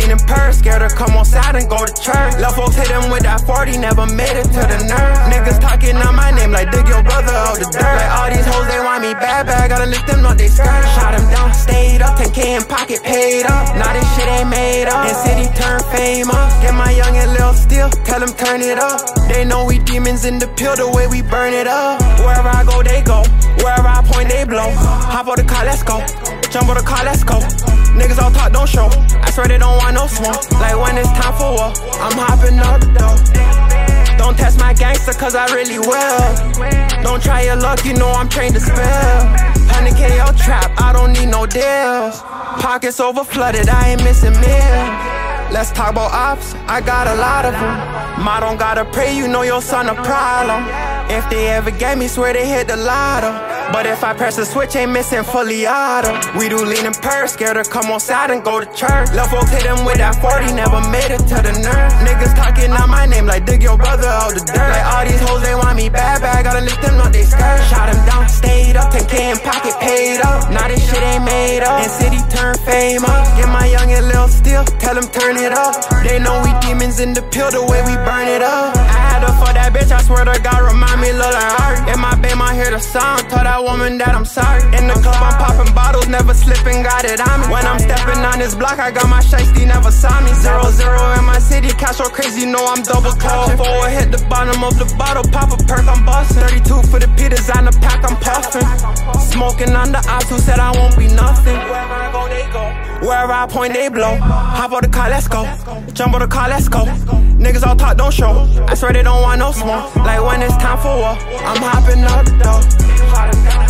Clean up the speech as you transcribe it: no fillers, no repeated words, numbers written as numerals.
leaning purse, scared to come outside and go to church. Left folks hit him with that 40, never made it to the nerve. Niggas talking on my name like dig your brother out the dirt. Like all these hoes, they want me bad, gotta let them know they skirt. Shot him down, stayed up, 10K in pocket, paid up. Now this shit ain't made up, and city turn famous. Get my young and Lil Steel, tell them turn it up. They know we demons in the pill, the way we burn it up. Wherever I go, they go. Wherever I point, they blow. Hop on the car, let's go. Jump on the car, let's go. Niggas all talk, don't show. I swear they don't want no smoke. Like when it's time for war, I'm hopping up though. Don't test my gangster, cause I really will. Don't try your luck, you know I'm trained to spell. 100K out trap, I don't need no deals. Pockets over flooded, I ain't missing meals. Let's talk about ops, I got a lot of them. Ma don't gotta pray, you know your son a problem. If they ever gave me, swear they hit the lotto. But if I press the switch, ain't missing fully auto. We do lean and purse, scared to come outside and go to church. Left folks hit him with that 40, never made it to the nerve. Niggas talking on my name like dig your brother out the dirt. Like all these hoes, they want me bad, gotta let them know they skirt. Shot him down, stayed up, 10K in pocket, paid up. Now this shit ain't made up, and city turn famous. Get my young and Lil Steel, tell them turn it up. They know we demons in the pill, the way we burn it up. I had to fuck that bitch, I swear to God, remind me look like her. In my bed, I hear the song, tell that woman that I'm sorry. In the club, I'm popping bottles, never slipping, got it on me. When I'm stepping on this block, I got my shiesty, never saw me. 0-0 in my city, cash so crazy, know I'm double clutching. Forward, hit the bottom of the bottle, pop a perk, I'm bustin'. 32 for the P, designer pack, I'm puffin'. Smoking on the ops who said I won't be nothing. Wherever I go, they go. Wherever I point, they blow. Hop on the car, let's go. Jump on the car, let's go. Niggas all talk, don't show. I swear they don't want no smoke. Like when it's time for war, I'm hopping up though.